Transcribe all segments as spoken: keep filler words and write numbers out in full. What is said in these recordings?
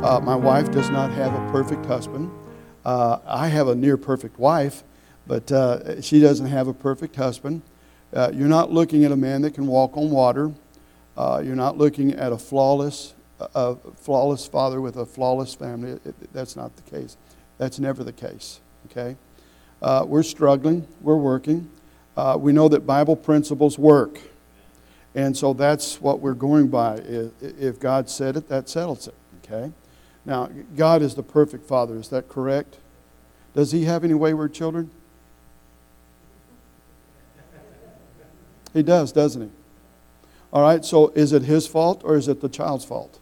Uh, my wife does not have a perfect husband. Uh, I have a near perfect wife, but uh, she doesn't have a perfect husband. Uh, you're not looking at a man that can walk on water. Uh, you're not looking at a flawless, a flawless father with a flawless family. It, it, that's not the case. That's never the case. Okay, uh, we're struggling. We're working. Uh, we know that Bible principles work, and so that's what we're going by. If, if God said it, that settles it. Okay. Now, God is the perfect Father. Is that correct? Does He have any wayward children? He does, doesn't He? All right, so is it His fault or is it the child's fault?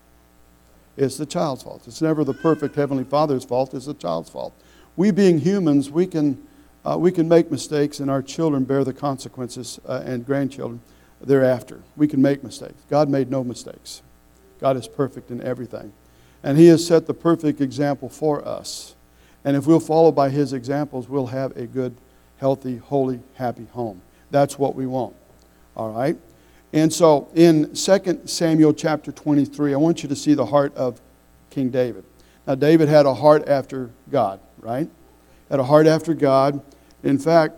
It's the child's fault. It's never the perfect Heavenly Father's fault. It's the child's fault. We being humans, we can, uh, we can make mistakes, and our children bear the consequences, uh, and grandchildren thereafter. We can make mistakes. God made no mistakes. God is perfect in everything. And He has set the perfect example for us. And if we'll follow by His examples, we'll have a good, healthy, holy, happy home. That's what we want. All right? And so in Second Samuel chapter twenty-three, I want you to see the heart of King David. Now, David had a heart after God, right? Had a heart after God. In fact,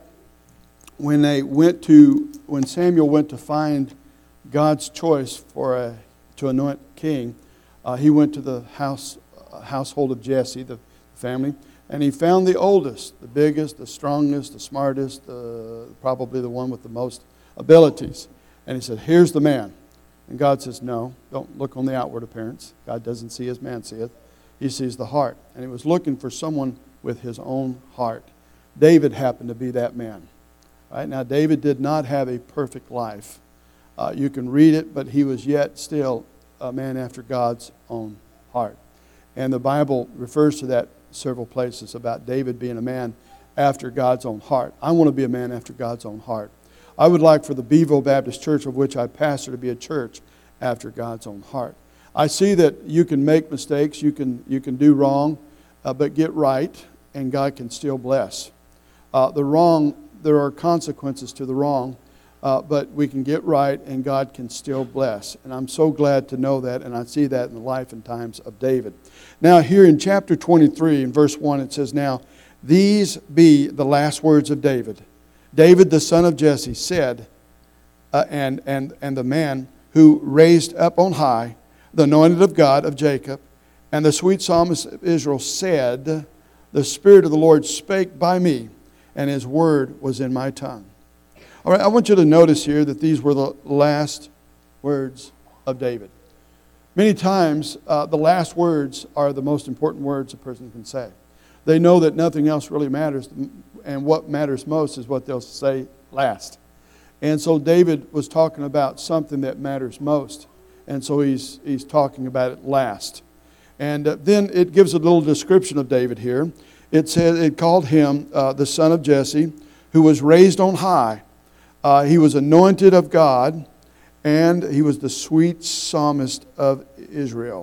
when they went to, when Samuel went to find God's choice for a, to anoint king, Uh, he went to the house uh, household of Jesse, the family, and he found the oldest, the biggest, the strongest, the smartest, uh, probably the one with the most abilities. And he said, here's the man. And God says, no, don't look on the outward appearance. God doesn't see as man seeth. He sees the heart. And he was looking for someone with his own heart. David happened to be that man. Right? Now, David did not have a perfect life. Uh, you can read it, but he was yet still a man after God's own heart. And the Bible refers to that several places about David being a man after God's own heart. I want to be a man after God's own heart. I would like for the Beeville Baptist Church, of which I pastor, to be a church after God's own heart. I see that you can make mistakes, you can you can do wrong, uh, but get right, and God can still bless. Uh, the wrong, there are consequences to the wrong, Uh, but we can get right and God can still bless. And I'm so glad to know that, and I see that in the life and times of David. Now here in chapter twenty-three, in verse one, it says, now, these be the last words of David. David, the son of Jesse, said, uh, and, and, and the man who raised up on high, the anointed of God of Jacob, and the sweet psalmist of Israel said, the Spirit of the Lord spake by me, and His word was in my tongue. All right, I want you to notice here that these were the last words of David. Many times, uh, the last words are the most important words a person can say. They know that nothing else really matters, and what matters most is what they'll say last. And so David was talking about something that matters most, and so he's he's talking about it last. And uh, then it gives a little description of David here. It said it called him uh, the son of Jesse, who was raised on high. Uh, he was anointed of God, and he was the sweet psalmist of Israel.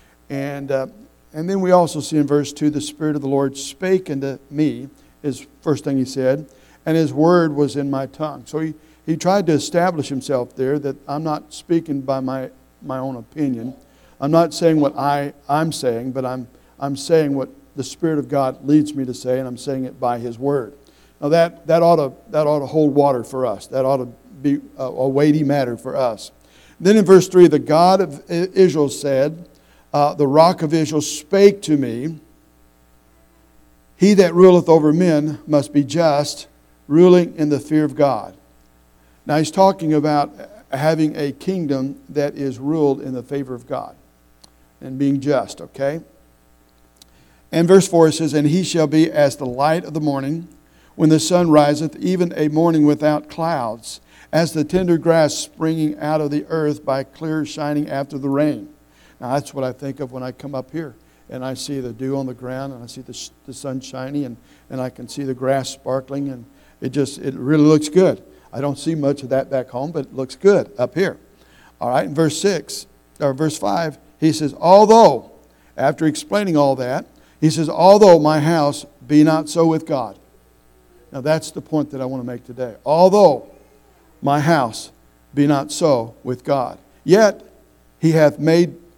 And uh, and then we also see in verse two, the Spirit of the Lord spake unto me, is first thing he said, and His word was in my tongue. So he, he tried to establish himself there that I'm not speaking by my, my own opinion. I'm not saying what I, I'm saying, but I'm I'm saying what the Spirit of God leads me to say, and I'm saying it by His word. Now that, that, ought to, that ought to hold water for us. That ought to be a, a weighty matter for us. Then in verse three, the God of Israel said, uh, the rock of Israel spake to me, he that ruleth over men must be just, ruling in the fear of God. Now he's talking about having a kingdom that is ruled in the favor of God and being just, okay? And verse four says, and he shall be as the light of the morning, when the sun riseth, even a morning without clouds, as the tender grass springing out of the earth by clear shining after the rain. Now that's what I think of when I come up here, and I see the dew on the ground, and I see the, the sun shining, and, and I can see the grass sparkling, and it just, it really looks good. I don't see much of that back home, but it looks good up here. All right, in verse six, or verse five, he says, although, after explaining all that, he says, although my house be not so with God. Now that's the point that I want to make today. Although my house be not so with God, yet He hath made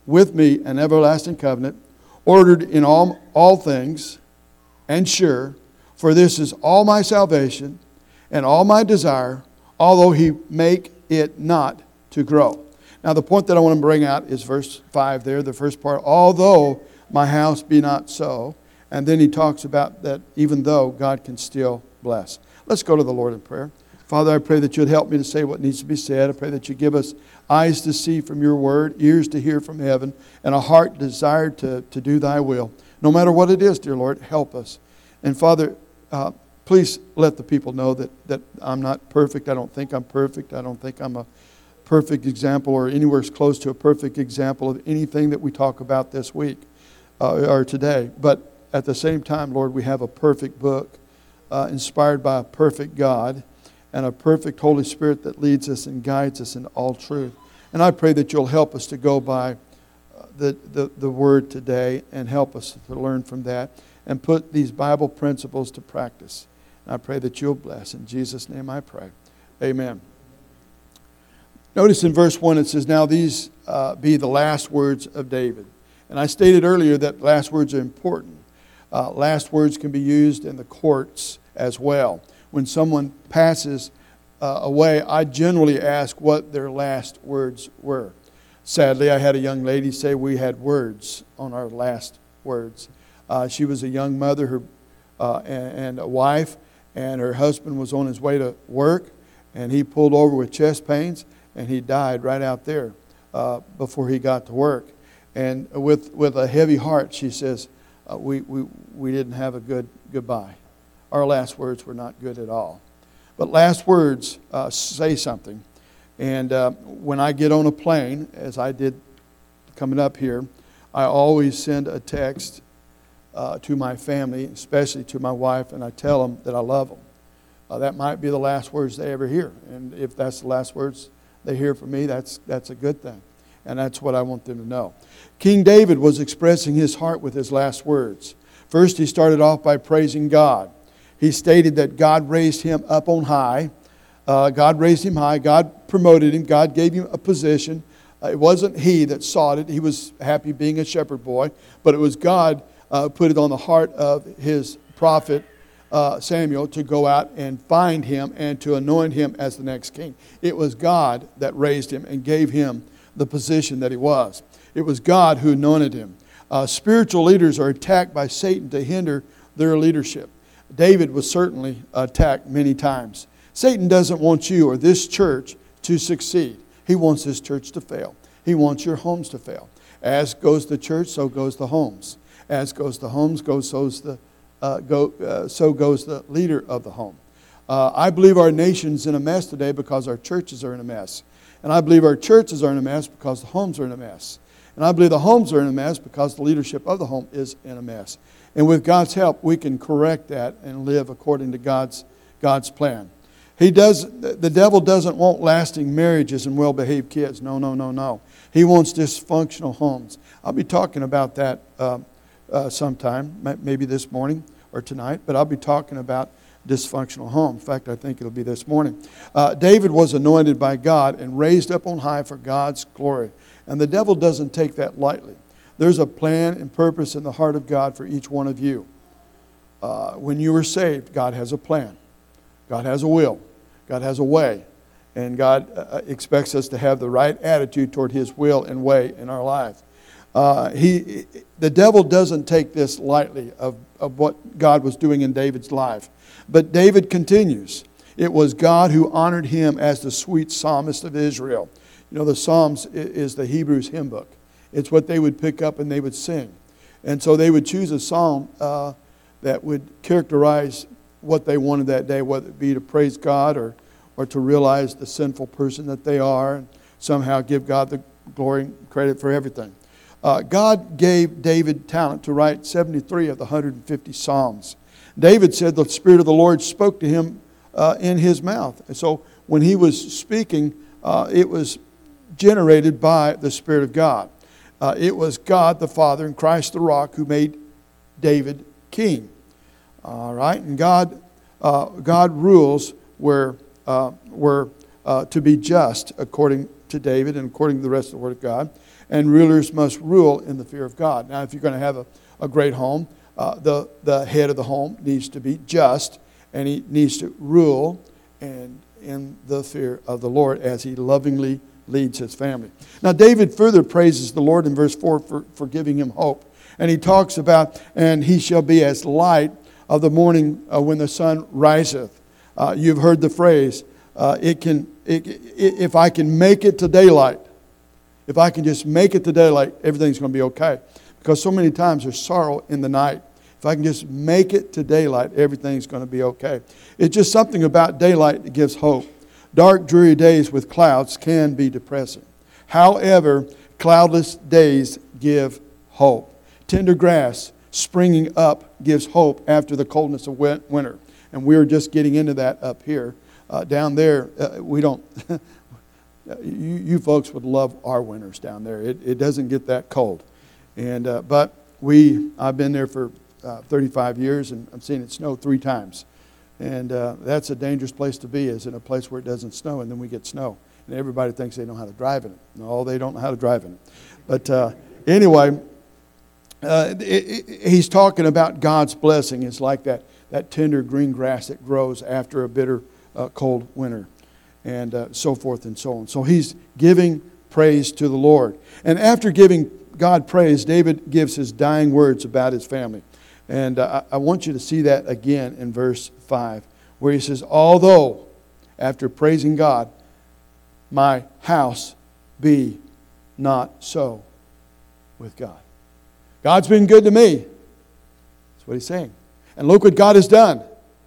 with me an everlasting covenant, ordered in all, all things, and sure, for this is all my salvation and all my desire, although he make it not to grow. Now the point that I want to bring out is verse five there, the first part, although my house be not so. And then he talks about that even though God can still bless. Let's go to the Lord in prayer. Father, I pray that you'd help me to say what needs to be said. I pray that you give us eyes to see from your word, ears to hear from heaven, and a heart desired to, to do thy will. No matter what it is, dear Lord, help us. And Father, uh, please let the people know that, that I'm not perfect. I don't think I'm perfect. I don't think I'm a perfect example or anywhere close to a perfect example of anything that we talk about this week uh, or today. But at the same time, Lord, we have a perfect book uh, inspired by a perfect God and a perfect Holy Spirit that leads us and guides us in all truth. And I pray that you'll help us to go by uh, the, the, the Word today and help us to learn from that and put these Bible principles to practice. And I pray that you'll bless. In Jesus' name I pray. Amen. Notice in verse one it says, now these uh, be the last words of David. And I stated earlier that last words are important. Uh, last words can be used in the courts as well. When someone passes uh, away, I generally ask what their last words were. Sadly, I had a young lady say we had words on our last words. Uh, she was a young mother her, uh, and, and a wife, and her husband was on his way to work, and he pulled over with chest pains, and he died right out there uh, before he got to work. And with, with a heavy heart, she says, uh, we, we, we didn't have a good goodbye. Our last words were not good at all. But last words uh, say something. And uh, when I get on a plane, as I did coming up here, I always send a text uh, to my family, especially to my wife, and I tell them that I love them. Uh, that might be the last words they ever hear. And if that's the last words they hear from me, that's, that's a good thing. And that's what I want them to know. King David was expressing his heart with his last words. First, he started off by praising God. He stated that God raised him up on high. Uh, God raised him high. God promoted him. God gave him a position. Uh, it wasn't he that sought it. He was happy being a shepherd boy. But it was God uh, put it on the heart of his prophet uh, Samuel to go out and find him and to anoint him as the next king. It was God that raised him and gave him the position that he was. It was God who anointed him. Uh, spiritual leaders are attacked by Satan to hinder their leadership. David was certainly attacked many times. Satan doesn't want you or this church to succeed. He wants this church to fail. He wants your homes to fail. As goes the church, so goes the homes. As goes the homes, goes so's the uh, go. Uh, so goes the leader of the home. Uh, I believe our nation's in a mess today because our churches are in a mess, and I believe our churches are in a mess because the homes are in a mess, and I believe the homes are in a mess because the leadership of the home is in a mess. And with God's help, we can correct that and live according to God's God's plan. He does. The devil doesn't want lasting marriages and well-behaved kids. No, no, no, no. He wants dysfunctional homes. I'll be talking about that uh, uh, sometime, maybe this morning or tonight. But I'll be talking about dysfunctional homes. In fact, I think it'll be this morning. Uh, David was anointed by God and raised up on high for God's glory. And the devil doesn't take that lightly. There's a plan and purpose in the heart of God for each one of you. Uh, when you were saved, God has a plan. God has a will. God has a way. And God uh, expects us to have the right attitude toward His will and way in our life. Uh, he, the devil doesn't take this lightly of, of what God was doing in David's life. But David continues. It was God who honored him as the sweet psalmist of Israel. You know, the Psalms is the Hebrews hymn book. It's what they would pick up and they would sing. And so they would choose a psalm uh, that would characterize what they wanted that day, whether it be to praise God or, or to realize the sinful person that they are and somehow give God the glory and credit for everything. Uh, God gave David talent to write seventy-three of the one hundred fifty psalms. David said the Spirit of the Lord spoke to him uh, in his mouth. And so when he was speaking, uh, it was generated by the Spirit of God. Uh, it was God the Father and Christ the Rock who made David king. All right, and God, uh, God rules were uh, were uh, to be just according to David and according to the rest of the Word of God. And rulers must rule in the fear of God. Now, if you're going to have a, a great home, uh, the, the head of the home needs to be just, and he needs to rule and in the fear of the Lord as he lovingly leads his family. Now, David further praises the Lord in verse four for, for giving him hope. And he talks about, and he shall be as light of the morning uh, when the sun riseth. Uh, you've heard the phrase, uh, it can, it, it, if I can make it to daylight, if I can just make it to daylight, everything's going to be okay. Because so many times there's sorrow in the night. If I can just make it to daylight, everything's going to be okay. It's just something about daylight that gives hope. Dark, dreary days with clouds can be depressing. However, cloudless days give hope. Tender grass springing up gives hope after the coldness of winter. And we're just getting into that up here. Uh, down there, uh, we don't... you, you folks would love our winters down there. It, it doesn't get that cold. And uh, But we... I've been there for uh, thirty-five years, and I've seen it snow three times. And uh, that's a dangerous place to be, is in a place where it doesn't snow, and then we get snow. And everybody thinks they know how to drive in it. No, they don't know how to drive in it. But uh, anyway... Uh, it, it, he's talking about God's blessing. It's like that, that tender green grass that grows after a bitter, uh, cold winter, and uh, so forth and so on. So he's giving praise to the Lord. And after giving God praise, David gives his dying words about his family. And uh, I want you to see that again in verse five, where he says, although, after praising God, my house be not so with God. God's been good to me. That's what he's saying. And look what God has done.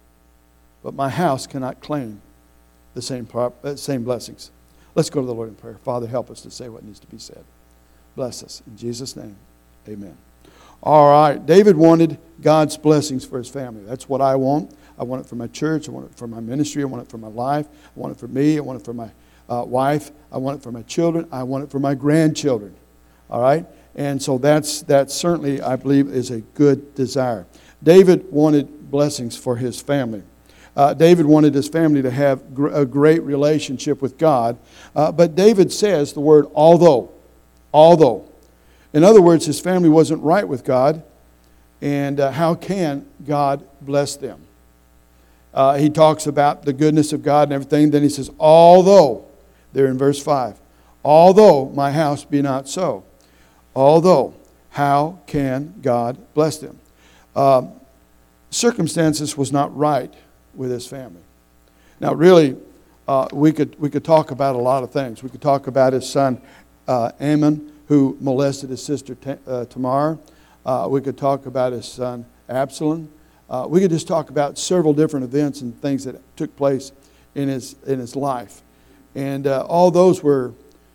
But my house cannot claim the same, uh, same blessings. Let's go to the Lord in prayer. Father, help us to say what needs to be said. Bless us. In Jesus' name, amen. All right. David wanted God's blessings for his family. That's what I want. I want it for my church. I want it for my ministry. I want it for my life. I want it for me. I want it for my uh, wife. I want it for my children. I want it for my grandchildren. All right? And so that's that certainly, I believe, is a good desire. David wanted blessings for his family. Uh, David wanted his family to have gr- a great relationship with God. Uh, but David says the word although. Although. In other words, his family wasn't right with God. And uh, how can God bless them? Uh, he talks about the goodness of God and everything. Then he says, although, there in verse five, although my house be not so. Although, how can God bless them? Um, circumstances was not right with his family. Now, really, uh, we could we could talk about a lot of things. We could talk about his son uh, Amnon, who molested his sister uh, Tamar. Uh, we could talk about his son Absalom. Uh, we could just talk about several different events and things that took place in his in his life, and uh, all those were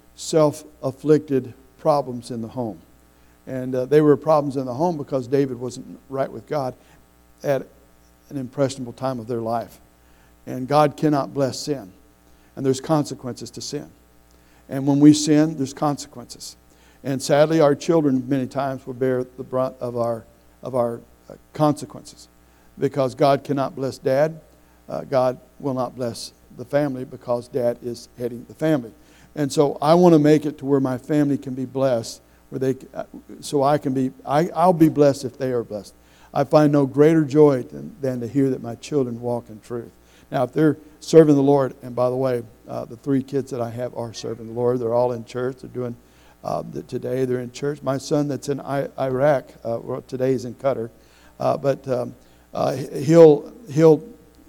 self-afflicted problems in the home. And uh, they were problems in the home because David wasn't right with God at an impressionable time of their life. And God cannot bless sin. And there's consequences to sin. And when we sin, there's consequences. And sadly, our children many times will bear the brunt of our, of our uh, consequences. Because God cannot bless dad. Uh, God will not bless the family because dad is heading the family. And so I want to make it to where my family can be blessed, where they, so I can be, I, I'll be blessed if they are blessed. I find no greater joy than, than to hear that my children walk in truth. Now, if they're serving the Lord, and by the way, uh, the three kids that I have are serving the Lord. They're all in church. They're doing, uh, today they're in church. My son that's in I, Iraq, uh, well, today he's in Qatar, uh, but um, uh, he'll, he'll,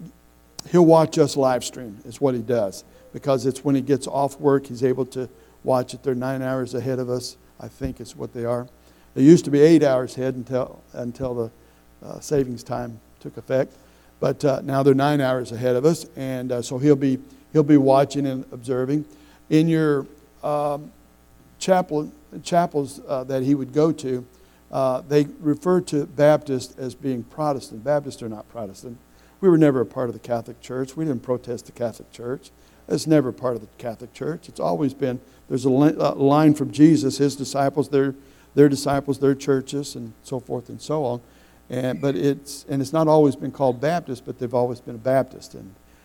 he'll watch us live stream is what he does. Because it's when he gets off work, he's able to watch it. They're nine hours ahead of us, I think is what they are. They used to be eight hours ahead until until the uh, savings time took effect. But uh, now they're nine hours ahead of us, and uh, so he'll be he'll be watching and observing. In your um, chapel chapels uh, that he would go to, uh, they refer to Baptists as being Protestant. Baptists are not Protestant. We were never a part of the Catholic Church. We didn't protest the Catholic Church. It's never part of the Catholic Church. It's always been, there's a line from Jesus, his disciples, their their disciples, their churches, and so forth and so on. And but it's and it's not always been called Baptist, but they've always been a Baptist. And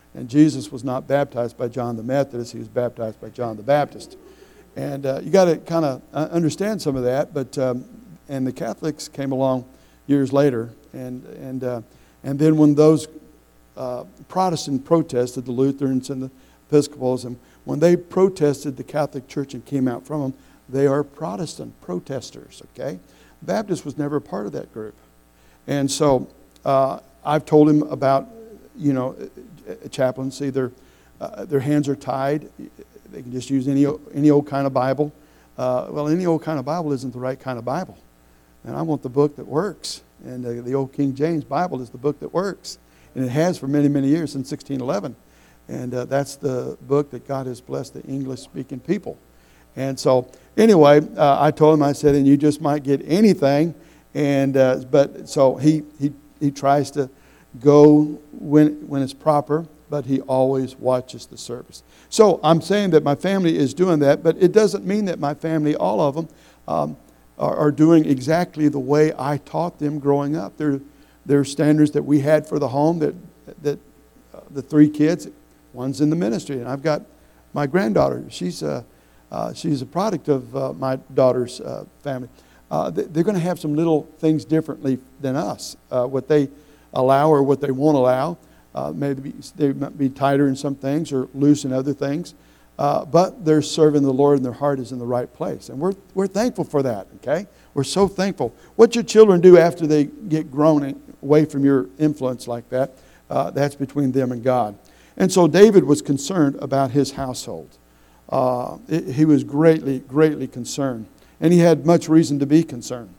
And Jesus was not baptized by John the Methodist. He was baptized by John the Baptist. And uh, you got to kind of understand some of that. But um, and the Catholics came along years later. And and uh, and then when those uh, Protestant protested, the Lutherans and the Episcopals, and when they protested the Catholic Church and came out from them, they are Protestant protesters, okay? Baptist was never a part of that group. And so uh, I've told him about, you know, chaplaincy. Their, uh, their hands are tied. They can just use any, any old kind of Bible. Uh, well, any old kind of Bible isn't the right kind of Bible. And I want the book that works. And uh, the old King James Bible is the book that works. And it has for many, many years, since sixteen eleven. And uh, that's the book that God has blessed the English-speaking people. And so, anyway, uh, I told him, I said, and you just might get anything. And uh, but so he, he he tries to go when when it's proper, but he always watches the service. So I'm saying that my family is doing that, but it doesn't mean that my family, all of them, um, are, are doing exactly the way I taught them growing up. There, there are standards that we had for the home that that uh, the three kids. One's in the ministry, and I've got my granddaughter. She's a, uh, she's a product of uh, my daughter's uh, family. Uh, they're going to have some little things differently than us. Uh, what they allow or what they won't allow. Uh, maybe they might be tighter in some things or loose in other things. Uh, but they're serving the Lord and their heart is in the right place. And we're, we're thankful for that, okay? We're so thankful. What your children do after they get grown away from your influence like that, uh, that's between them and God. And so David was concerned about his household. Uh, it, he was greatly, greatly concerned. And he had much reason to be concerned.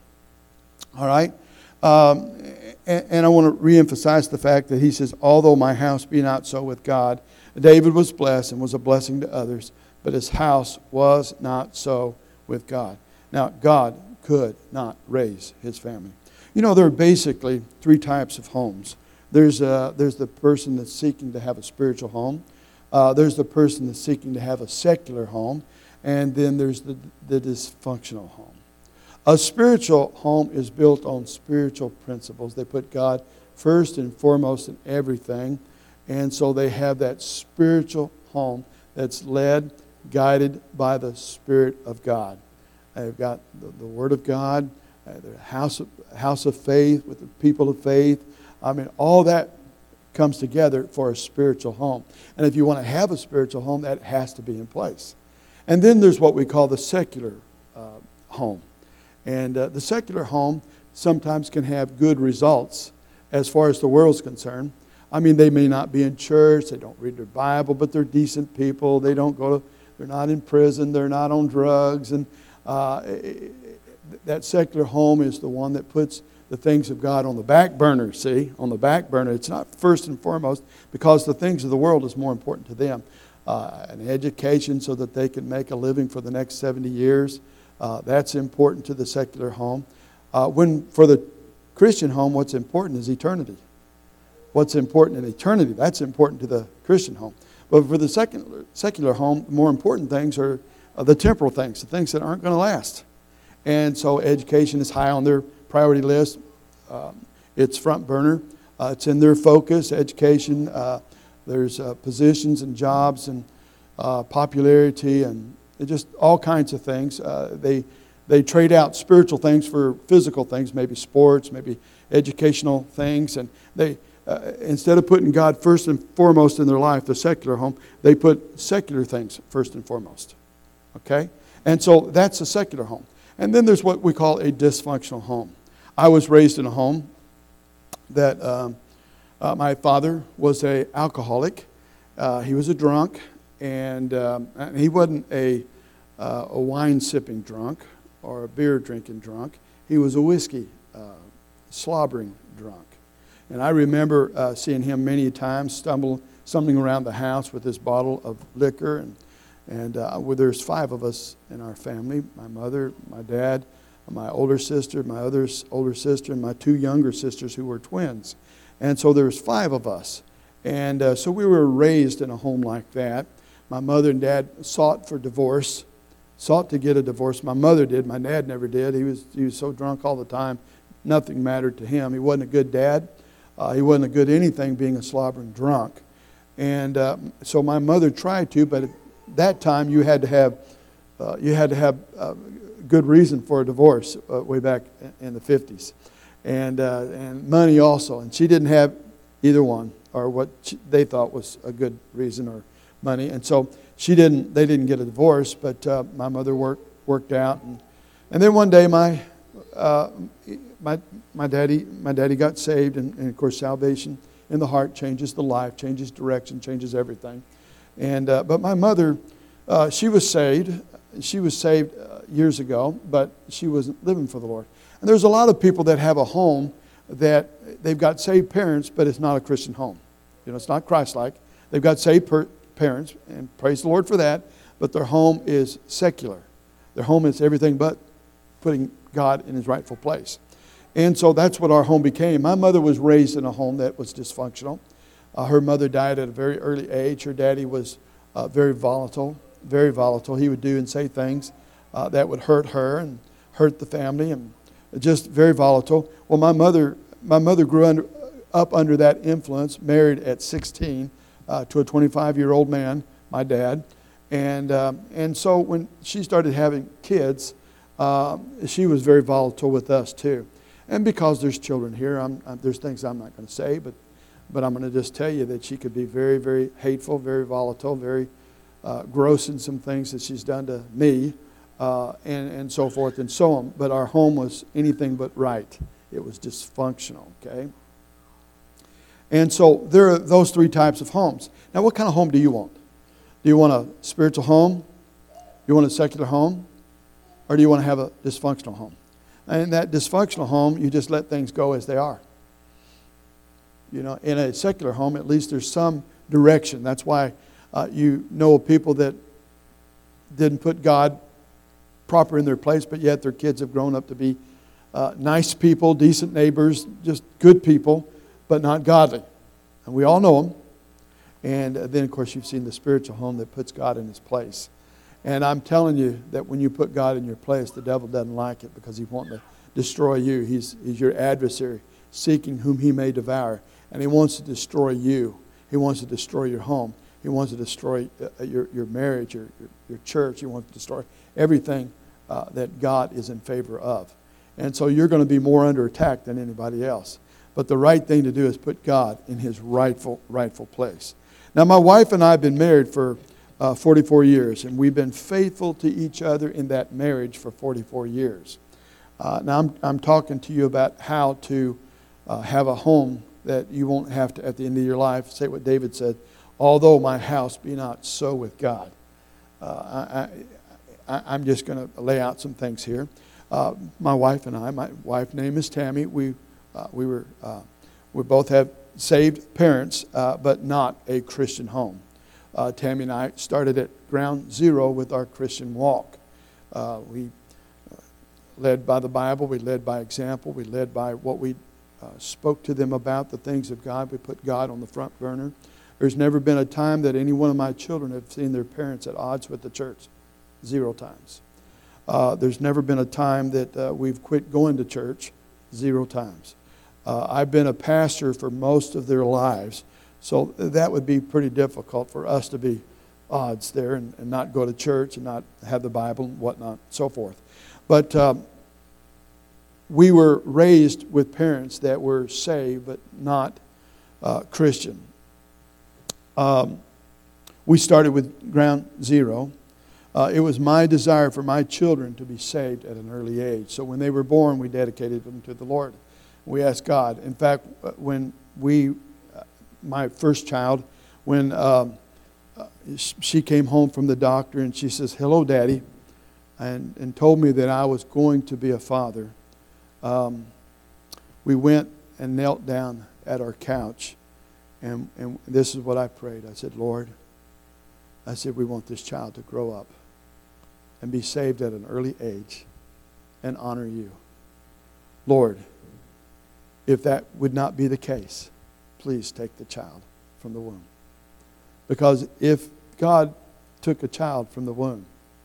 All right? Um, and, and I want to reemphasize the fact that he says, although my house be not so with God, David was blessed and was a blessing to others, but his house was not so with God. Now, God could not raise his family. You know, there are basically three types of homes. There's, uh, there's the person that's seeking to have a spiritual home. Uh, there's the person that's seeking to have a secular home. And then there's the, the dysfunctional home. A spiritual home is built on spiritual principles. They put God first and foremost in everything. And so they have that spiritual home that's led, guided by the Spirit of God. They've got the, the Word of God, uh, the house of, house of faith with the people of faith. I mean, all that comes together for a spiritual home. And if you want to have a spiritual home, that has to be in place. And then there's what we call the secular uh, home. And uh, the secular home sometimes can have good results as far as the world's concerned. I mean, they may not be in church, they don't read their Bible, but they're decent people. They don't go to, they're not in prison, they're not on drugs. And uh, that secular home is the one that puts the things of God on the back burner, see, on the back burner. It's not first and foremost because the things of the world is more important to them. Uh, an education so that they can make a living for the next seventy years. Uh, that's important to the secular home. Uh, when for the Christian home, what's important is eternity. What's important in eternity, that's important to the Christian home. But for the secular, secular home, the more important things are uh, the temporal things, the things that aren't going to last. And so education is high on their priority list. Um, it's front burner. Uh, it's in their focus, education. Uh, there's uh, positions and jobs and uh, popularity and just all kinds of things. Uh, they they trade out spiritual things for physical things, maybe sports, maybe educational things. And they uh, instead of putting God first and foremost in their life, the secular home, they put secular things first and foremost. Okay? And so that's a secular home. And then there's what we call a dysfunctional home. I was raised in a home that um, uh, my father was an alcoholic. Uh, he was a drunk, and um, he wasn't a, uh, a wine-sipping drunk or a beer-drinking drunk. He was a whiskey uh, slobbering drunk. And I remember uh, seeing him many times stumble, stumbling around the house with this bottle of liquor. And, and uh, well, there's five of us in our family, my mother, my dad, my older sister, my other older sister, and my two younger sisters who were twins. And so there was five of us. And uh, so we were raised in a home like that. My mother and dad sought for divorce, sought to get a divorce. My mother did. My dad never did. He was he was so drunk all the time, nothing mattered to him. He wasn't a good dad. Uh, he wasn't a good anything being a slobbering drunk. And uh, so my mother tried to, but at that time you had to have uh, you had to have uh, good reason for a divorce uh, way back in the fifties, and uh, and money also. And she didn't have either one, or what she, they thought was a good reason, or money. And so she didn't. They didn't get a divorce, but uh, my mother worked worked out, and and then one day my uh, my my daddy my daddy got saved, and, and of course salvation in the heart changes the life, changes direction, changes everything. And uh, but my mother, uh, she was saved. She was saved uh, years ago, but she wasn't living for the Lord. And there's a lot of people that have a home that they've got saved parents, but it's not a Christian home. You know, it's not Christ-like. They've got saved per- parents, and praise the Lord for that. But their home is secular. Their home is everything but putting God in His rightful place. And so that's what our home became. My mother was raised in a home that was dysfunctional. Uh, her mother died at a very early age. Her daddy was uh, very volatile, very volatile. He would do and say things uh, that would hurt her and hurt the family, and just very volatile. Well, my mother, my mother grew under, up under that influence, married at sixteen uh, to a twenty-five-year-old man, my dad. And, um, and so when she started having kids, uh, she was very volatile with us too. And because there's children here, I'm, I'm, there's things I'm not going to say, but but I'm going to just tell you that she could be very, very hateful, very volatile, very uh, gross in some things that she's done to me, uh, and, and so forth and so on. But our home was anything but right. It was dysfunctional, okay? And so there are those three types of homes. Now, what kind of home do you want? Do you want a spiritual home? Do you want a secular home? Or do you want to have a dysfunctional home? And in that dysfunctional home, you just let things go as they are. You know, in a secular home, at least there's some direction. That's why uh, you know people that didn't put God proper in their place, but yet their kids have grown up to be uh, nice people, decent neighbors, just good people, but not godly. And we all know them. And then, of course, you've seen the spiritual home that puts God in His place. And I'm telling you that when you put God in your place, the devil doesn't like it, because he's wanting to destroy you. He's, he's your adversary, seeking whom he may devour. And he wants to destroy you. He wants to destroy your home. He wants to destroy your, your marriage, your, your, your church. He wants to destroy everything uh, that God is in favor of. And so you're going to be more under attack than anybody else. But the right thing to do is put God in His rightful, rightful place. Now, my wife and I have been married for Uh, forty-four years, and we've been faithful to each other in that marriage for forty-four years. Uh, now I'm, I'm talking to you about how to uh, have a home that you won't have to, at the end of your life, say what David said, although my house be not so with God. Uh, I, I, I'm just going to lay out some things here. Uh, my wife and I, my wife's name is Tammy. We uh, we were uh, we both have saved parents, uh, but not a Christian home. Uh, Tammy and I started at ground zero with our Christian walk. Uh, we uh, led by the Bible. We led by example. We led by what we uh, spoke to them about, the things of God. We put God on the front burner. There's never been a time that any one of my children have seen their parents at odds with the church. Zero times. Uh, there's never been a time that uh, we've quit going to church. Zero times. Uh, I've been a pastor for most of their lives. So that would be pretty difficult for us to be odds there and, and not go to church and not have the Bible and whatnot, so forth. But um, we were raised with parents that were saved but not uh, Christian. Um, we started with ground zero. Uh, it was my desire for my children to be saved at an early age. So when they were born, we dedicated them to the Lord. We asked God. In fact, when we... my first child, when um, she came home from the doctor and she says, "Hello, Daddy," and, and told me that I was going to be a father, um, we went and knelt down at our couch, and, and this is what I prayed. I said, "Lord," I said, "we want this child to grow up and be saved at an early age and honor you. Lord, if that would not be the case, please take the child from the womb." Because if God took a child from the womb,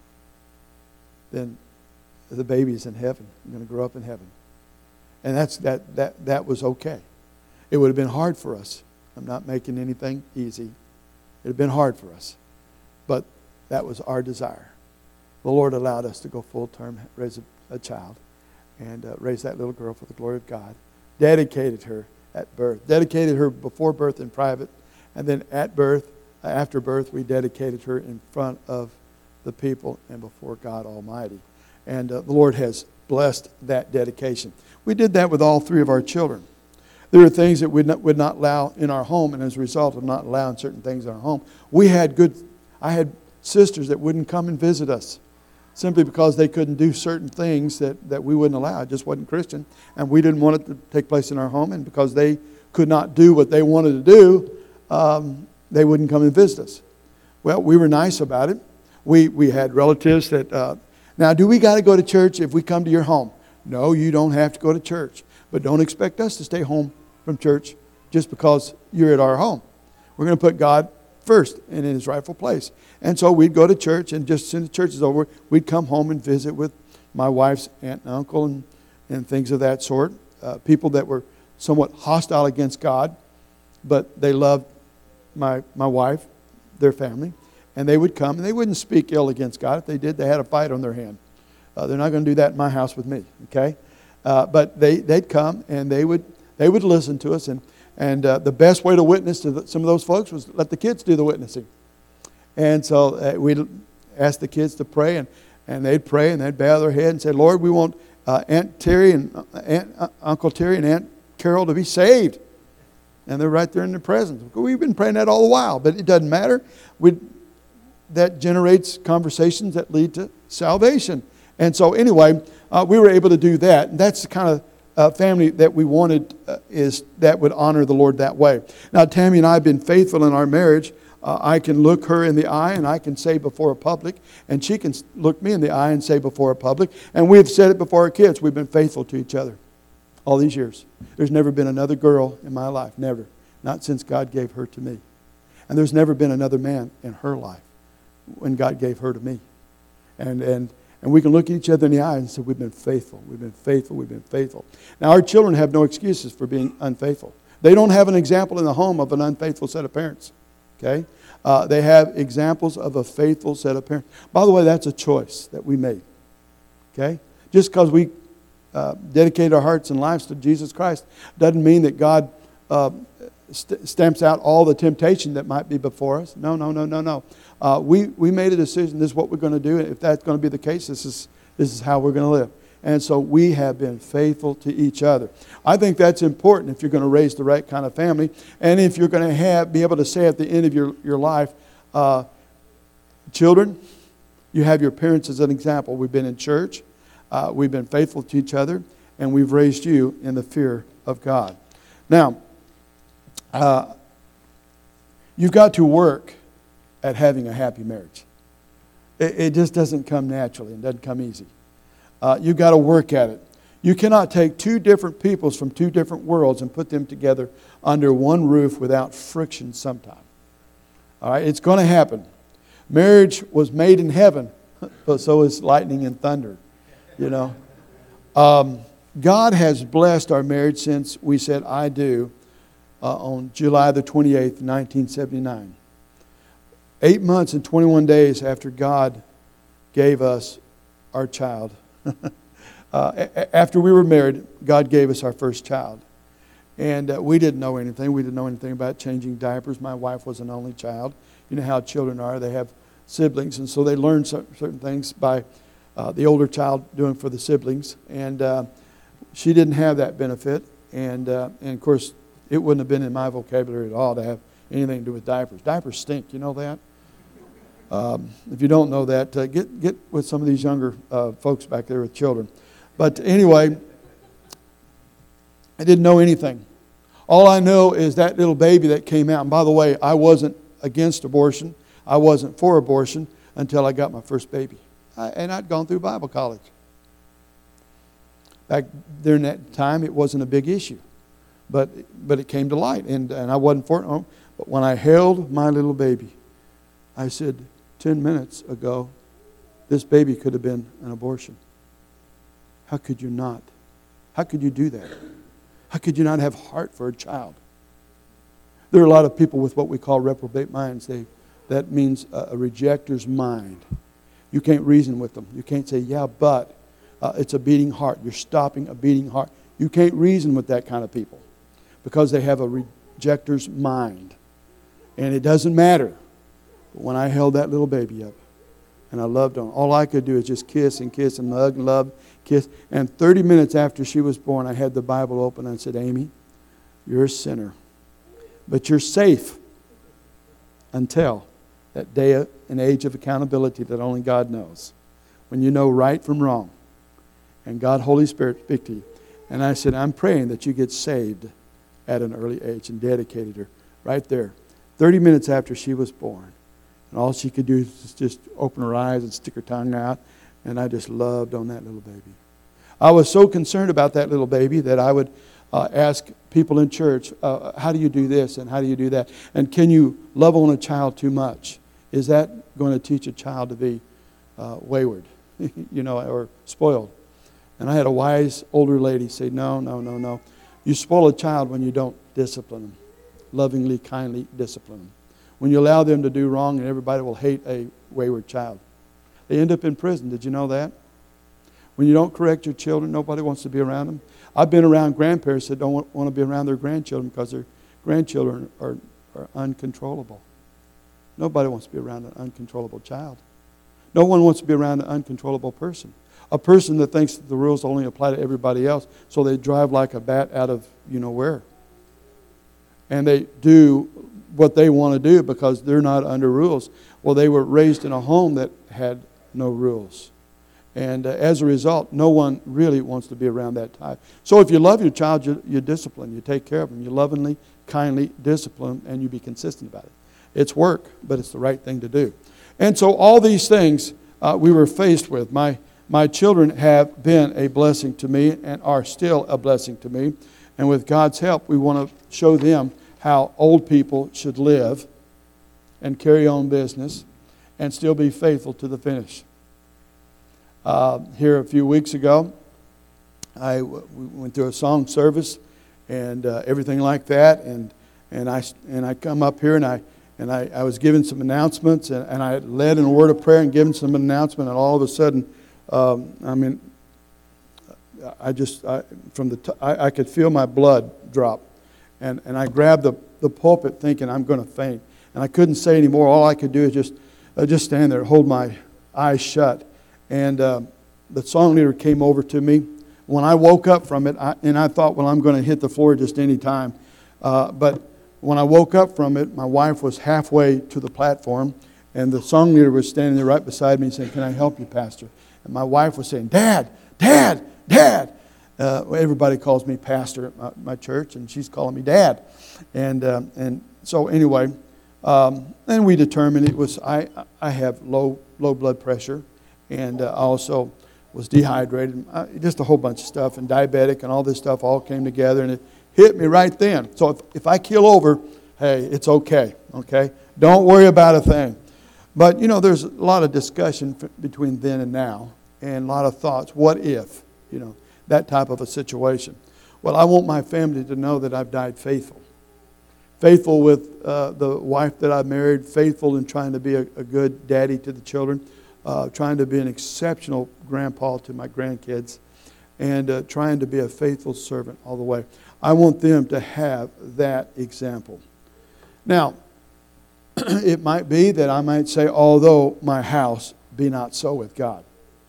then the baby's in heaven. I'm going to grow up in heaven. And that's that that that was okay. It would have been hard for us. I'm not making anything easy. It had been hard for us, but that was our desire. The Lord allowed us to go full term, raise a, a child, and uh, raise that little girl for the glory of God. Dedicated her at birth. Dedicated her before birth in private, and then at birth, after birth, we dedicated her in front of the people and before God Almighty. And uh, the Lord has blessed that dedication. We did that with all three of our children. There are things that we would not, would not allow in our home, and as a result of not allowing certain things in our home, we had good, I had sisters that wouldn't come and visit us simply because they couldn't do certain things that, that we wouldn't allow. It just wasn't Christian, and we didn't want it to take place in our home, and because they could not do what they wanted to do, um, they wouldn't come and visit us. Well, we were nice about it. We, we had relatives that, uh, now do we got to go to church if we come to your home? No, you don't have to go to church, but don't expect us to stay home from church just because you're at our home. We're going to put God first and in His rightful place. And so we'd go to church, and just as soon as church is over, we'd come home and visit with my wife's aunt and uncle and, and things of that sort. Uh, people that were somewhat hostile against God, but they loved my my wife, their family, and they would come, and they wouldn't speak ill against God. If they did, they had a fight on their hand. Uh, they're not going to do that in my house with me, okay? Uh, but they, they'd come, and they would they would listen to us, and And uh, the best way to witness to the, some of those folks was let the kids do the witnessing. And so uh, we'd ask the kids to pray, and, and they'd pray, and they'd bow their head and say, Lord, we want uh, Aunt Terry and uh, Aunt, uh, Uncle Terry and Aunt Carol to be saved. And they're right there in the presence. We've been praying that all the while, but it doesn't matter. We that generates conversations that lead to salvation. And so anyway, uh, we were able to do that. And that's the kind of Uh, family that we wanted uh, is that would honor the Lord that way. Now, Tammy and I have been faithful in our marriage. Uh, I can look her in the eye and I can say before a public, and she can look me in the eye and say before a public. And we've said it before our kids. We've been faithful to each other all these years. There's never been another girl in my life, never. Not since God gave her to me. And there's never been another man in her life when God gave her to me. And and. And we can look at each other in the eye and say, we've been faithful, we've been faithful, we've been faithful. Now, our children have no excuses for being unfaithful. They don't have an example in the home of an unfaithful set of parents. Okay? Uh, they have examples of a faithful set of parents. By the way, that's a choice that we made. Okay? Just because we uh, dedicate our hearts and lives to Jesus Christ doesn't mean that God uh, st- stamps out all the temptation that might be before us. No, no, no, no, no. Uh, we, we made a decision. This is what we're going to do. If that's going to be the case, this is, this is how we're going to live. And so we have been faithful to each other. I think that's important if you're going to raise the right kind of family. And if you're going to have be able to say at the end of your, your life, uh, children, you have your parents as an example. We've been in church. Uh, we've been faithful to each other. And we've raised you in the fear of God. Now, uh, you've got to work at having a happy marriage. It, it just doesn't come naturally and doesn't come easy. Uh, you've got to work at it. You cannot take two different peoples from two different worlds and put them together under one roof without friction sometime. All right, it's going to happen. Marriage was made in heaven, but so is lightning and thunder. You know, um, God has blessed our marriage since we said "I do" uh, on July the twenty-eighth, nineteen seventy-nine. Eight months and twenty-one days after God gave us our child. uh, after we were married, God gave us our first child. And uh, we didn't know anything. We didn't know anything about changing diapers. My wife was an only child. You know how children are. They have siblings, and so they learn certain things by uh, the older child doing for the siblings. And uh, she didn't have that benefit. And, uh, and, of course, it wouldn't have been in my vocabulary at all to have anything to do with diapers. Diapers stink. You know that? Um, if you don't know that, uh, get get with some of these younger uh, folks back there with children. But anyway, I didn't know anything. All I know is that little baby that came out. And by the way, I wasn't against abortion. I wasn't for abortion until I got my first baby. I, and I'd gone through Bible college. Back during that time, it wasn't a big issue. But but it came to light, and, and I wasn't for it. But when I held my little baby, I said, ten minutes ago, this baby could have been an abortion. How could you not? How could you do that? How could you not have heart for a child? There are a lot of people with what we call reprobate minds. They that means a, a rejecter's mind. You can't reason with them. You can't say, yeah, but uh, it's a beating heart. You're stopping a beating heart. You can't reason with that kind of people because they have a rejecter's mind. And it doesn't matter. But when I held that little baby up and I loved on, all I could do is just kiss and kiss and hug and love, kiss. And thirty minutes after she was born, I had the Bible open and I said, Amy, you're a sinner. But you're safe until that day and age of accountability that only God knows. When you know right from wrong. And God, Holy Spirit, speak to you. And I said, I'm praying that you get saved at an early age, and dedicated her right there. thirty minutes after she was born. And all she could do is just open her eyes and stick her tongue out. And I just loved on that little baby. I was so concerned about that little baby that I would uh, ask people in church, uh, how do you do this and how do you do that? And can you love on a child too much? Is that going to teach a child to be uh, wayward, you know, or spoiled? And I had a wise older lady say, no, no, no, no. You spoil a child when you don't discipline them. Lovingly, kindly discipline them. When you allow them to do wrong, and everybody will hate a wayward child. They end up in prison. Did you know that? When you don't correct your children, nobody wants to be around them. I've been around grandparents that don't want, want to be around their grandchildren because their grandchildren are, are uncontrollable. Nobody wants to be around an uncontrollable child. No one wants to be around an uncontrollable person. A person that thinks that the rules only apply to everybody else, so they drive like a bat out of you know where. And they do what they want to do because they're not under rules. Well, they were raised in a home that had no rules. And uh, as a result, no one really wants to be around that type. So if you love your child, you, you discipline, you take care of them. You lovingly, kindly discipline, and you be consistent about it. It's work, but it's the right thing to do. And so all these things uh, we were faced with. My, my children have been a blessing to me and are still a blessing to me. And with God's help, we want to show them how old people should live and carry on business and still be faithful to the finish. Uh, here a few weeks ago, I w- we went through a song service and uh, everything like that, and and I and I come up here and I and I, I was giving some announcements, and, and I led in a word of prayer and given some announcement, and all of a sudden, um, I mean, I just I, from the t- I, I could feel my blood drop, and and I grabbed the the pulpit thinking I'm going to faint, and I couldn't say anymore. All I could do is just uh, just stand there, hold my eyes shut. And uh, the song leader came over to me. When I woke up from it, I, and I thought, well, I'm going to hit the floor just any time. Uh, but when I woke up from it, my wife was halfway to the platform, and the song leader was standing there right beside me saying, can I help you, Pastor? And my wife was saying, Dad, Dad, Dad. Uh, well, everybody calls me Pastor at my, my church, and she's calling me Dad. And uh, and so anyway, um, and we determined it was, I, I have low low blood pressure. And uh, also was dehydrated, uh, just a whole bunch of stuff, and diabetic, and all this stuff all came together, and it hit me right then. So if, if I keel over, hey, it's okay, okay? Don't worry about a thing. But, you know, there's a lot of discussion f- between then and now, and a lot of thoughts. What if, you know, that type of a situation? Well, I want my family to know that I've died faithful. Faithful with uh, the wife that I married, faithful in trying to be a, a good daddy to the children. Uh, trying to be an exceptional grandpa to my grandkids, and uh, trying to be a faithful servant all the way. I want them to have that example. Now, it might be that I might say, although my house be not so with God.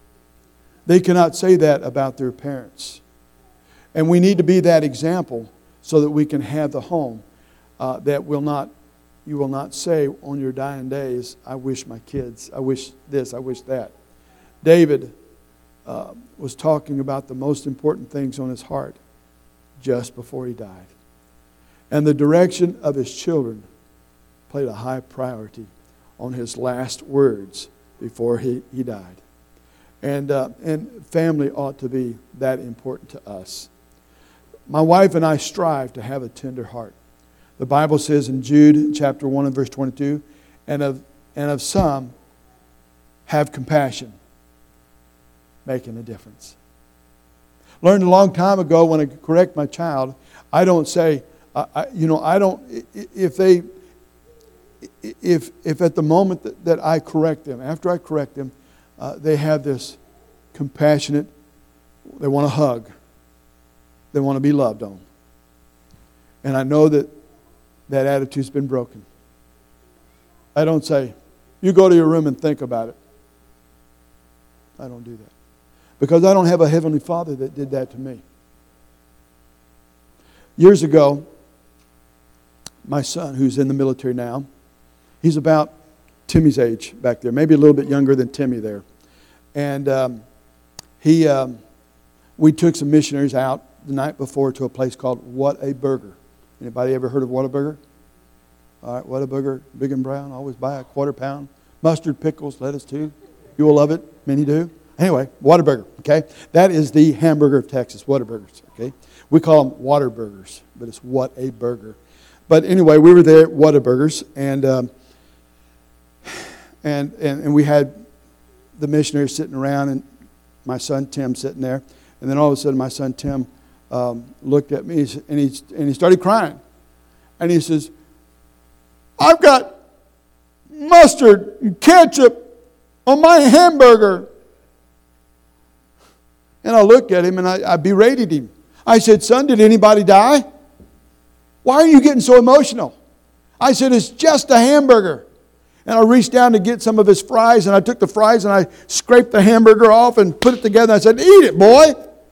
They cannot say that about their parents. And we need to be that example so that we can have the home uh, that will not You will not say on your dying days, I wish my kids, I wish this, I wish that. David uh, was talking about the most important things on his heart just before he died. And the direction of his children played a high priority on his last words before he, he died. And, uh, and family ought to be that important to us. My wife and I strive to have a tender heart. The Bible says in Jude chapter one and verse twenty-two, and of and of some have compassion, making a difference. Learned a long time ago when I correct my child, I don't say, I, I, you know, I don't, if they, if, if at the moment that, that I correct them, after I correct them, uh, they have this compassionate, they want to hug. They want to be loved on. And I know that that attitude's been broken. I don't say, you go to your room and think about it. I don't do that. Because I don't have a Heavenly Father that did that to me. Years ago, my son, who's in the military now, he's about Timmy's age back there, maybe a little bit younger than Timmy there. And um, he, um, we took some missionaries out the night before to a place called Whataburger. Anybody ever heard of Whataburger? All right, Whataburger, big and brown. Always buy a quarter pound. Mustard, pickles, lettuce too. You will love it. Many do. Anyway, Whataburger, okay? That is the hamburger of Texas, Whataburgers, okay? We call them water burgers, but it's Whataburger. But anyway, we were there at Whataburgers, and, um, and, and, and we had the missionaries sitting around, and my son Tim sitting there. And then all of a sudden, my son Tim um, looked at me, and he, and he started crying. And he says, I've got mustard and ketchup on my hamburger. And I looked at him and I, I berated him. I said, son, did anybody die? Why are you getting so emotional? I said, it's just a hamburger. And I reached down to get some of his fries, and I took the fries and I scraped the hamburger off and put it together. I said, eat it, boy.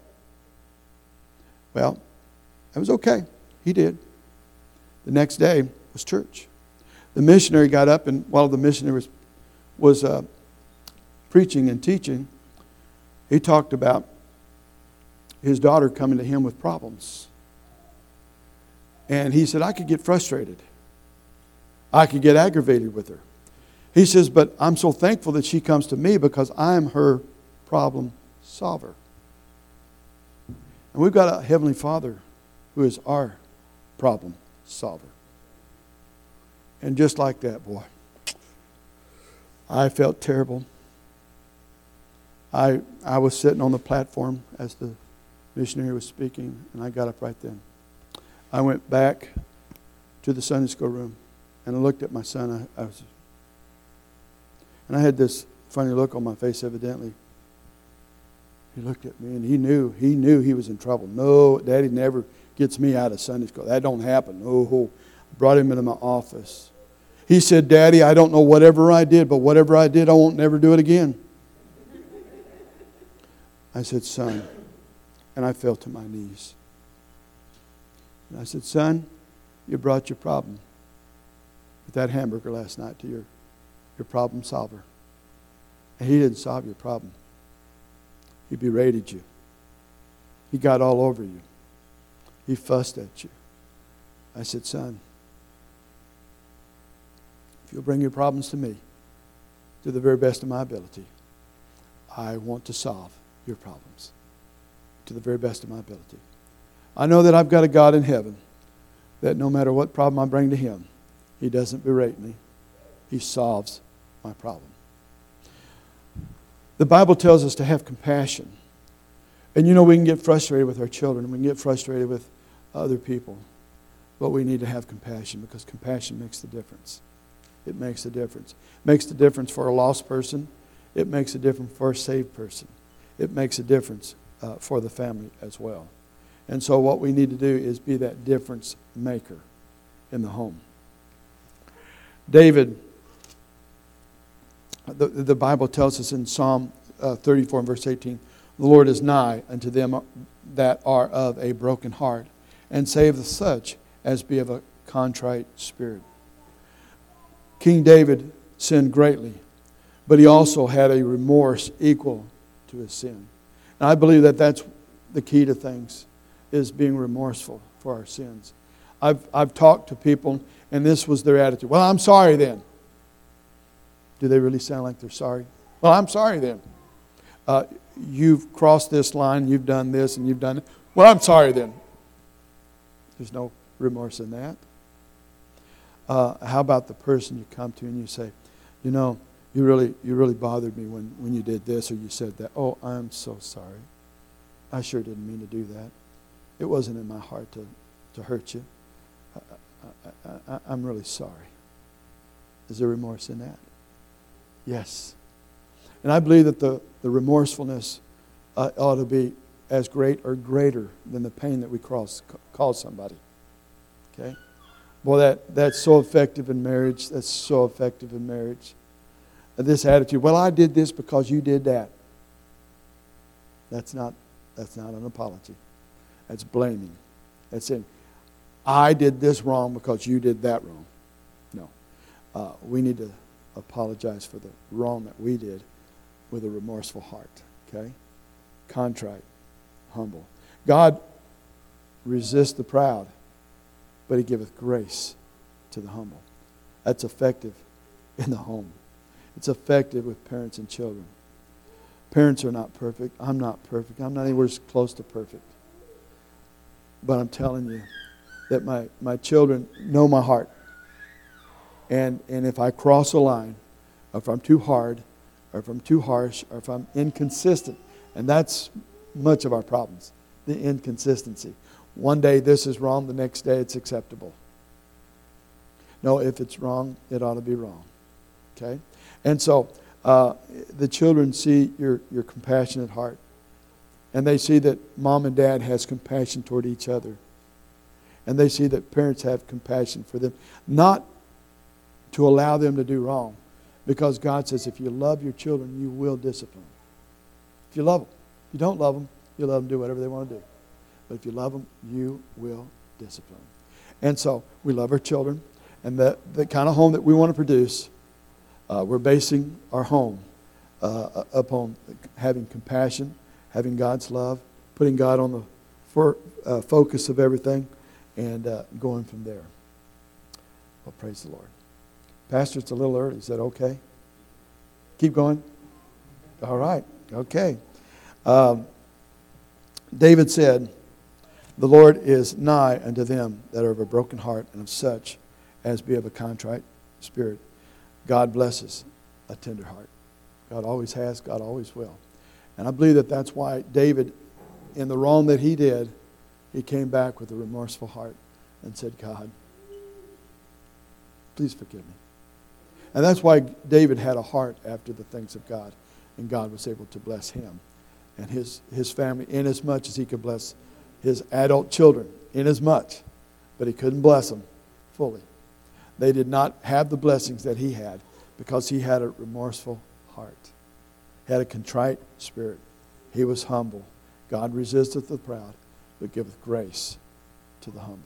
Well, it was okay. He did. The next day was church. The missionary got up, and while the missionary was, was uh, preaching and teaching, he talked about his daughter coming to him with problems. And he said, I could get frustrated. I could get aggravated with her. He says, but I'm so thankful that she comes to me because I'm her problem solver. And we've got a Heavenly Father who is our problem solver. And just like that, boy, I felt terrible. I I was sitting on the platform as the missionary was speaking, and I got up right then. I went back to the Sunday school room, and I looked at my son. I, I was, and I had this funny look on my face, evidently. He looked at me, and he knew, he knew he was in trouble. No, Daddy never gets me out of Sunday school. That don't happen. Oh, brought him into my office. He said, Daddy, I don't know whatever I did, but whatever I did, I won't never do it again. I said, son, and I fell to my knees. And I said, son, you brought your problem with that hamburger last night to your, your problem solver. And he didn't solve your problem. He berated you. He got all over you. He fussed at you. I said, son, if you'll bring your problems to me to the very best of my ability, I want to solve your problems to the very best of my ability. I know that I've got a God in heaven that no matter what problem I bring to Him, He doesn't berate me. He solves my problem. The Bible tells us to have compassion. And you know, we can get frustrated with our children. We can get frustrated with other people. But we need to have compassion because compassion makes the difference. It makes a difference. It makes the difference for a lost person. It makes a difference for a saved person. It makes a difference uh, for the family as well. And so what we need to do is be that difference maker in the home. David, the, the Bible tells us in Psalm uh, thirty-four and verse eighteen, the Lord is nigh unto them that are of a broken heart, and saveth such as be of a contrite spirit. King David sinned greatly, but he also had a remorse equal to his sin. And I believe that that's the key to things, is being remorseful for our sins. I've, I've talked to people, and this was their attitude. Well, I'm sorry then. Do they really sound like they're sorry? Well, I'm sorry then. Uh, you've crossed this line, you've done this, and you've done it. Well, I'm sorry then. There's no remorse in that. Uh, how about the person you come to and you say, you know, you really you really bothered me when, when you did this or you said that. Oh, I'm so sorry. I sure didn't mean to do that. It wasn't in my heart to, to hurt you. I, I, I, I'm really sorry. Is there remorse in that? Yes. And I believe that the, the remorsefulness uh, ought to be as great or greater than the pain that we cause, cause somebody. Okay? Boy, that, that's so effective in marriage. That's so effective in marriage. This attitude, well, I did this because you did that. That's not, that's not an apology. That's blaming. That's saying, I did this wrong because you did that wrong. No. Uh, we need to apologize for the wrong that we did with a remorseful heart. Okay? Contrite. Humble. God resists the proud, but He giveth grace to the humble. That's effective in the home. It's effective with parents and children. Parents are not perfect. I'm not perfect. I'm not anywhere close to perfect. But I'm telling you that my, my children know my heart. And, and if I cross a line, or if I'm too hard, or if I'm too harsh, or if I'm inconsistent, and that's much of our problems, the inconsistency. One day this is wrong, the next day it's acceptable. No, if it's wrong, it ought to be wrong. Okay? And so uh, the children see your, your compassionate heart. And they see that mom and dad has compassion toward each other. And they see that parents have compassion for them. Not to allow them to do wrong. Because God says if you love your children, you will discipline. If you love them. If you don't love them, you let them do whatever they want to do. But if you love them, you will discipline. And so we love our children. And the, the kind of home that we want to produce, uh, we're basing our home uh, upon having compassion, having God's love, putting God on the for, uh, focus of everything, and uh, going from there. Well, praise the Lord. Pastor, it's a little early. Is that okay? Keep going? All right. Okay. Um, David said, the Lord is nigh unto them that are of a broken heart, and of such as be of a contrite spirit. God blesses a tender heart. God always has, God always will. And I believe that that's why David, in the wrong that he did, he came back with a remorseful heart and said, God, please forgive me. And that's why David had a heart after the things of God, and God was able to bless him and his, his family inasmuch as he could bless his adult children, inasmuch, but he couldn't bless them fully. They did not have the blessings that he had because he had a remorseful heart. He had a contrite spirit. He was humble. God resisteth the proud, but giveth grace to the humble.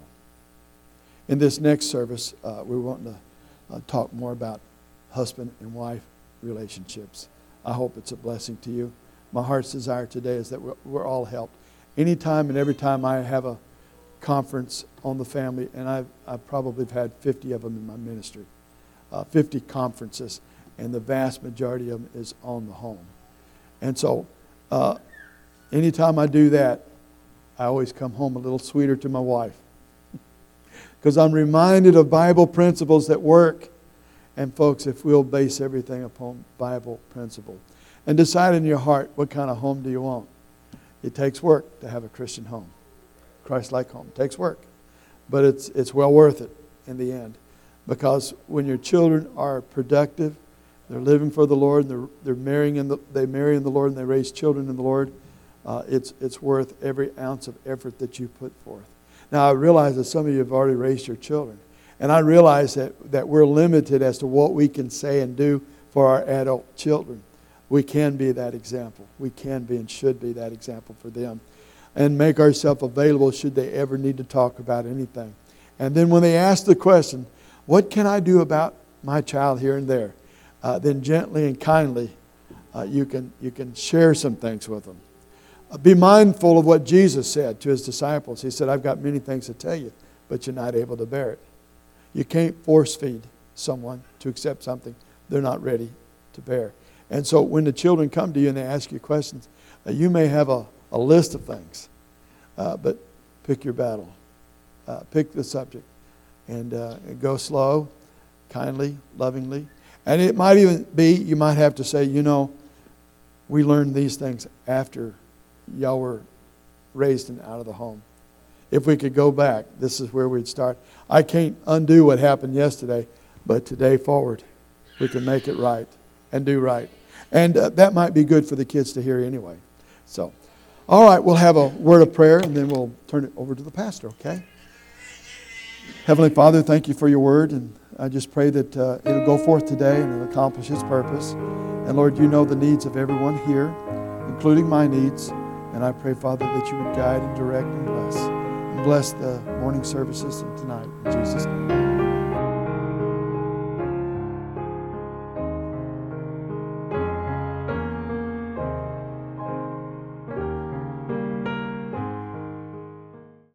In this next service, uh, we're wanting to uh, talk more about husband and wife relationships. I hope it's a blessing to you. My heart's desire today is that we're, we're all helped. Anytime and every time I have a conference on the family, and I've, I've probably had fifty of them in my ministry, uh, fifty conferences, and the vast majority of them is on the home. And so uh, anytime I do that, I always come home a little sweeter to my wife because I'm reminded of Bible principles that work. And folks, if we'll base everything upon Bible principle and decide in your heart what kind of home do you want. It takes work to have a Christian home. Christ-like home. It takes work. But it's it's well worth it in the end. Because when your children are productive, they're living for the Lord, and they're, they're marrying in the, they marry in the Lord and they raise children in the Lord, uh, it's, it's worth every ounce of effort that you put forth. Now, I realize that some of you have already raised your children. And I realize that, that we're limited as to what we can say and do for our adult children. We can be that example. We can be and should be that example for them. And make ourselves available should they ever need to talk about anything. And then when they ask the question, what can I do about my child here and there? Uh, then gently and kindly, uh, you can you can share some things with them. Uh, be mindful of what Jesus said to His disciples. He said, I've got many things to tell you, but you're not able to bear it. You can't force feed someone to accept something they're not ready to bear. And so when the children come to you and they ask you questions, uh, you may have a, a list of things, uh, but pick your battle. Uh, pick the subject and, uh, and go slow, kindly, lovingly. And it might even be, you might have to say, you know, we learned these things after y'all were raised and out of the home. If we could go back, this is where we'd start. I can't undo what happened yesterday, but today forward, we can make it right and do right. And uh, that might be good for the kids to hear anyway. So, all right, we'll have a word of prayer and then we'll turn it over to the pastor, okay? Heavenly Father, thank you for your word, and I just pray that uh, it'll go forth today and it'll accomplish its purpose. And Lord, you know the needs of everyone here, including my needs. And I pray, Father, that you would guide and direct and bless. And bless the morning services tonight. In Jesus' name.